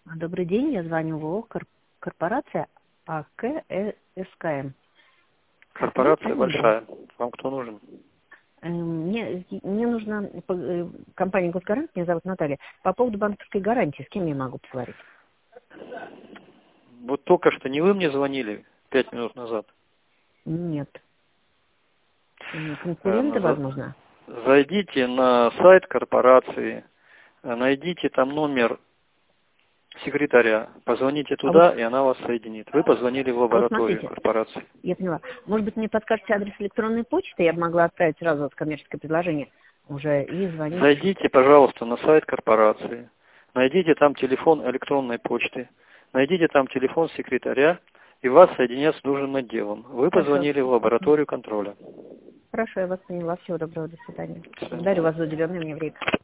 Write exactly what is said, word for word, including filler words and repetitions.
Добрый день, я звоню в ООО «Кор- корпорация АК СКМ. Корпорация большая. Вам кто нужен? Э, Мне, мне нужна э, компания «Госгарант», меня зовут Наталья, по поводу банковской гарантии, с кем я могу поговорить? Вот только что не вы мне звонили пять минут назад? Нет. М, Э, Конкуренты, назад. возможно? Зайдите на сайт корпорации, э, найдите там номер секретаря, позвоните А вот, туда, и она вас соединит. Вы позвонили в а вот лабораторию смотрите, корпорации. я поняла. Может быть, мне подскажете адрес электронной почты, я бы могла отправить сразу вот коммерческое предложение уже и звонить. Зайдите, пожалуйста, на сайт корпорации, найдите там телефон электронной почты, найдите там телефон секретаря, и вас соединят с нужным отделом. Вы Хорошо. позвонили в лабораторию контроля. Хорошо, я вас поняла. Всего доброго, до свидания. До свидания. Благодарю вас за уделенное мне время.